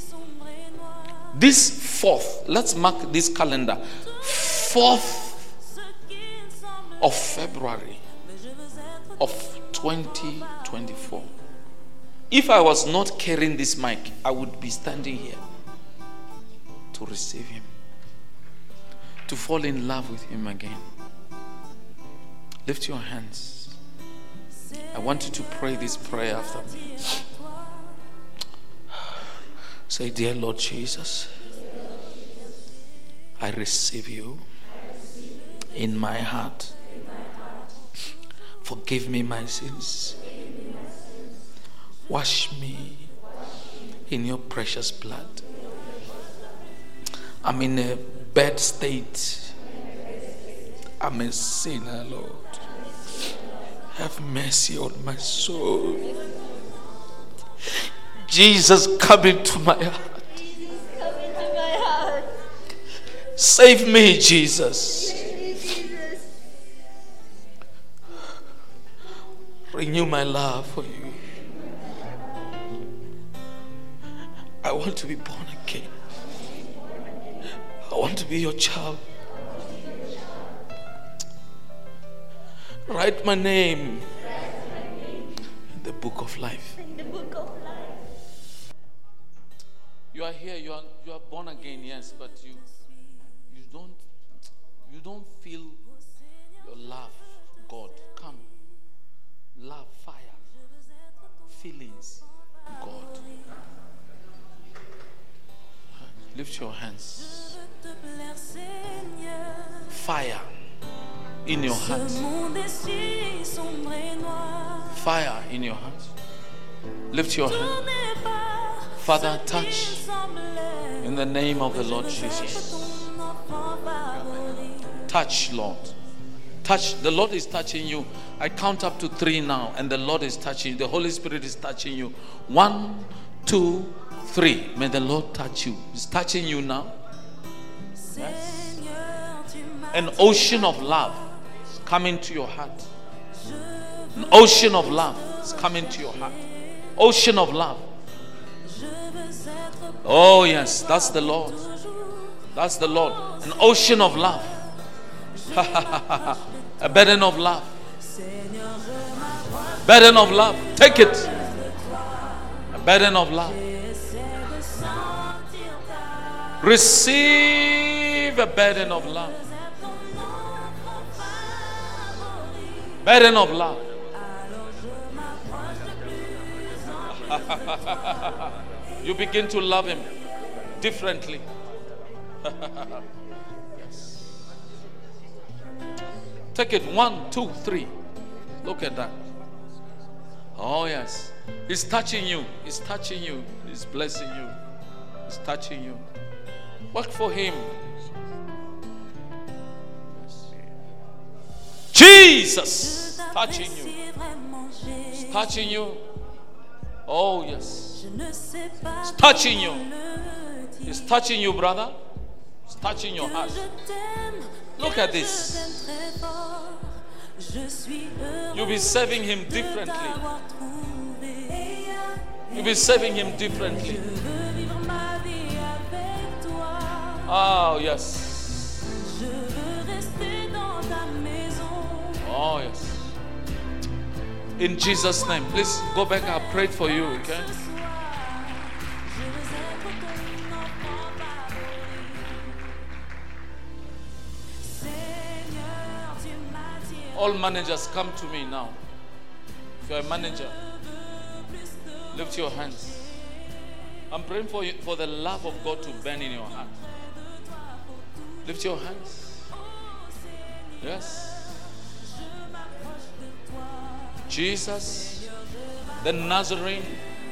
This fourth, let's mark this calendar. fourth of February of twenty twenty-four. If I was not carrying this mic, I would be standing here to receive Him, to fall in love with Him again. Lift your hands. I want you to pray this prayer after me. Say, dear Lord Jesus, I receive you in my heart. Forgive me my sins. Wash me in your precious blood. I'm in a bad state. I'm a sinner, Lord. Have mercy on my soul. Jesus, come into my heart. Come into my heart. Save me, Jesus. Save me, Jesus. Renew my love for you. I want to be born again. I want to be your child. Write my name in the book of life. In the book of life. You are here, you are you are born again, yes, but you you don't you don't feel your love for God. Come. Love, fire, feelings, God. Lift your hands. Je veux te plaire, Seigneur. fire in your Ce hearts. monde est si sombre et noir. Fire in your hearts. Lift your Tout hand. n'est pas Father, ce touch qu'il semblait. in the name of the Lord Je veux être Jesus. ton enfant favori. Touch, Lord. Touch. The Lord is touching you. I count up to three now, and the Lord is touching you. The Holy Spirit is touching you. One, two, three. May the Lord touch you. He's touching you now. Seigneur, tu m'as An ocean of love is coming to your heart. An ocean of love is coming to your heart. Ocean of love. Je veux être Oh, yes, that's the Lord. toujours. That's the Lord. An ocean of love. A burden of love. Seigneur, je m'approche, Burden of love. Take it. A burden of love. j'essaie de sentir ta Receive a burden of love. Vous êtes ton enfant favori. Burden of love. Alors je m'approche de plus en plus. You begin to love Him differently. Yes. Take it. One, two, three. Look at that. Oh, yes. He's touching you. He's touching you. He's blessing you. He's touching you. Work for Him. Jesus Je touching you. t'apprécie vraiment, Jésus. Touching you. Oh, yes. Je ne sais pas touching you. comment le dire. He's touching you, brother. He's touching your heart. Que je t'aime, Look que at je this. t'aime très fort. Je suis heureux You'll be serving Him de differently. t'avoir trouvé. You'll be serving Him Je differently. veux vivre ma vie avec toi. Oh, yes. Je veux rester dans ta maison. Oh, yes. In Jesus' name. Please go back. I prayed for you, okay? Ce soir, je veux être ton enfant favori. Seigneur, tu m'attires. All managers, come to me now. If you're a manager, lift your hands. I'm praying for you, for the love of God to burn in your heart. Lift your hands. Yes. Jesus, the Nazarene.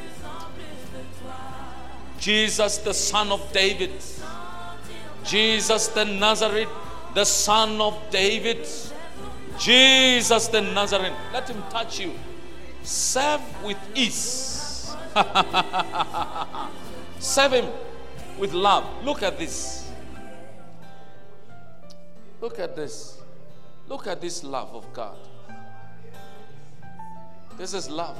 Jesus, the Son of David. Jesus, the Nazarene, the Son of David. Jesus, the Nazarene. Let Him touch you. Serve with ease. Serve Him with love. Look at this. Look at this. Look at this love of God. This is love.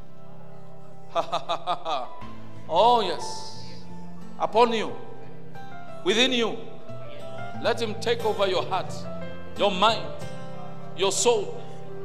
Oh, yes. Upon you, within you. Let Him take over your heart, your mind, your soul.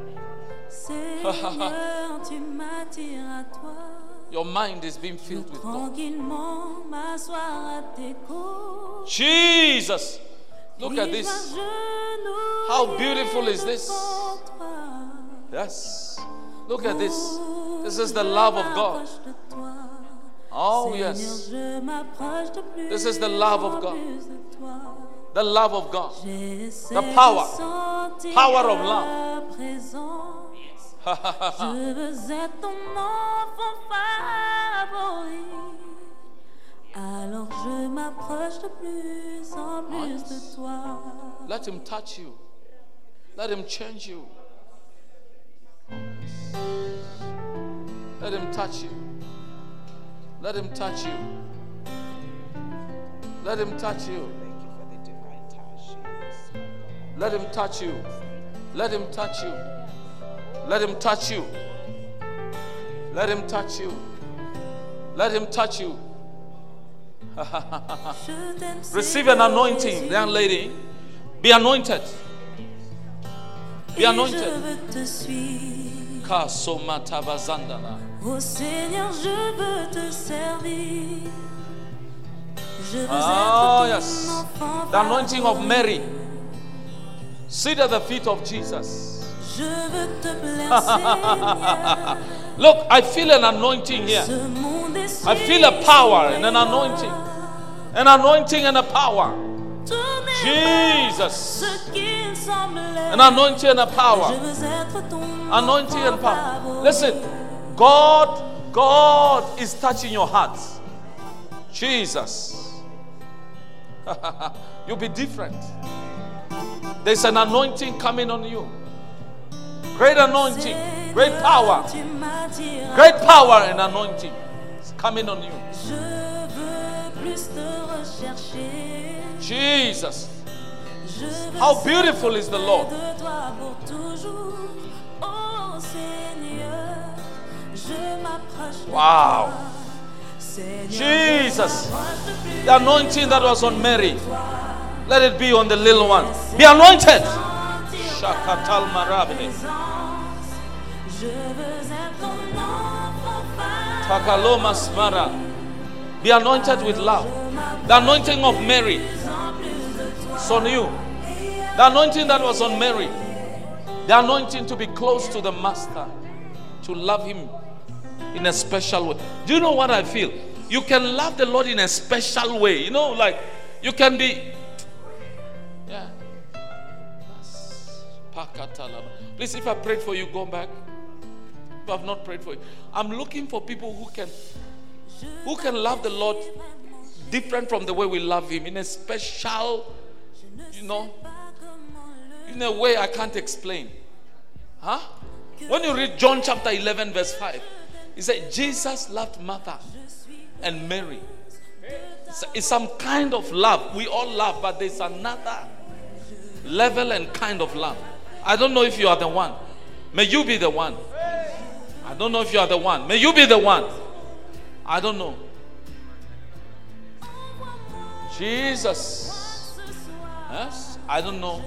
Seigneur, tu m'attires à toi. Your mind is being filled with God. Tranquillement m'asseoir à tes côtes. Jesus. Look at Puis this. m'agenouiller How beautiful is this? devant toi. Yes. Look at this. This is the love of God. Je m'approche de toi. Oh, Seigneur, yes. je m'approche de plus This is the love of en God. plus de toi. The love of God. J'essaie The power. de sentir Power of love. ta présence. Je veux être ton enfant favori. Alors je m'approche de plus en plus de toi. Let Him touch you. Let Him change you. Let Him touch you. Let Him touch you. Let Him touch you. Thank you for the divine touch, Jesus. Let Him touch you. Let Him touch you. Let Him touch you. Let Him touch you. Let Him touch you. Je t'aime, Receive an anointing, young lady. Be anointed. Be et anointed. je veux te suivre. Kasomatavazandana. Oh Seigneur, je veux te servir. Je veux Oh, être ton yes. enfant The anointing of favori. Mary. Sit at the feet of Jesus. Je veux te plaire, Seigneur. Look, I feel an anointing here. Ce monde est I feel a power and an anointing. An anointing and a power. Tourner Jesus. ce qu'il semblait. An anointing and a Je power. veux être ton Anointing and enfant power. favori. Listen, God, God is touching your heart. Jesus. You'll be different. There's an anointing coming on you. Great anointing, great power. Tu m'attiras. Great power and anointing is coming on you. Je veux plus te rechercher. Jesus. Je veux How beautiful is the Lord. de toi pour toujours. Oh Seigneur, je m'approche de Wow. toi. Seigneur, Jesus. je m'approche de plus The anointing that was on Mary, let it be on the little one. Be anointed. Shakatal marabne. présence. Je veux être ton enfant favori. Takaloma smara. Be anointed with love. The anointing of Mary is on you. The anointing that was on Mary. The anointing to be close to the Master. To love Him in a special way. Do you know what I feel? You can love the Lord in a special way. You know, like you can be. Yeah. Please, if I prayed for you, go back. If I have not prayed for you, I'm looking for people who can who can love the Lord different from the way we love Him, in a special, you know, in a way I can't explain. Huh? When you read John chapter eleven verse five, he said Jesus loved Martha and Mary. It's, it's some kind of love. We all love, but there's another level and kind of love. I don't know if you are the one. May you be the one. I don't know if you are the one. May you be the one. I don't know. Jesus. Yes? I don't know.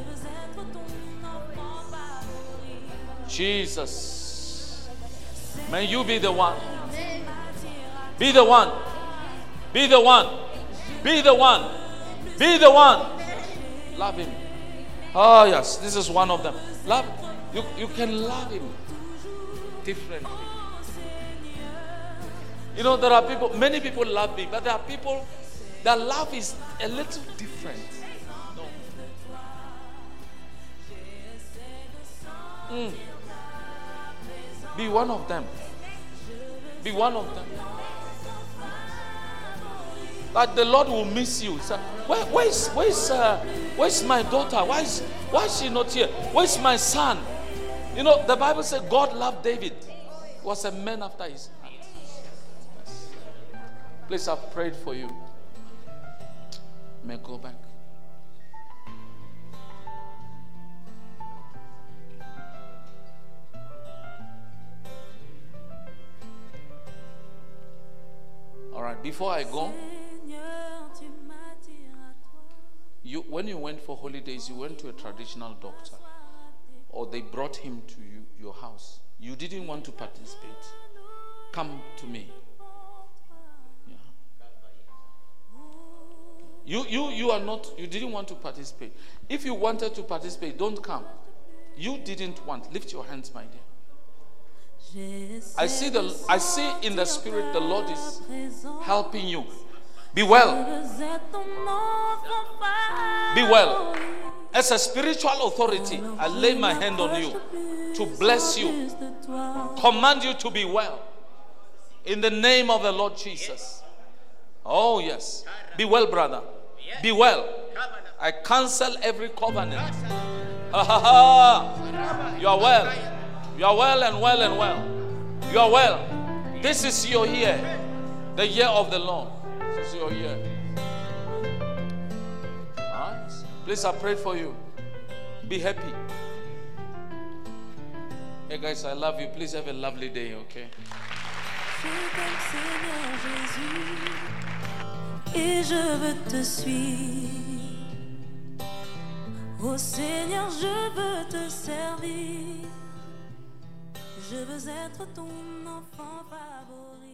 Jesus. May you be the one. Be the one. Be the one. Be the one. Be the one. Love Him. Oh yes, this is one of them. Love. You, you can love Him differently. You know, there are people, many people love me, but there are people, their love is a little different. No. Mm. Be one of them. Be one of them. But the Lord will miss you. So, where, where's, where's, uh, where's my daughter? Why is, why is she not here? Where's my son? You know, the Bible said God loved David. He was a man after His heart. Please, I've prayed for you. May I go back. All right, before I go, you, when you went for holidays, you went to a traditional doctor, or they brought him to you, your house. You didn't want to participate. Come to me. Yeah. You, you, you are not. You didn't want to participate. If you wanted to participate, don't come. You didn't want. Lift your hands, my dear. I see the. I see in the spirit the Lord is helping you. Be well. Be well. As a spiritual authority, I lay my hand on you to bless you, command you to be well. In the name of the Lord Jesus. Oh yes. Be well, brother. Be well. I cancel every covenant. Ha ha ha. You are well. You are well and well and well. You are well. This is your year. The year of the Lord. This is your year. Alright? Please, I prayed for you. Be happy. Hey guys, I love you. Please have a lovely day, okay? Je t'aime, Seigneur Jésus, et je veux te suivre. Oh Seigneur, je veux te servir. Je veux être ton enfant favori.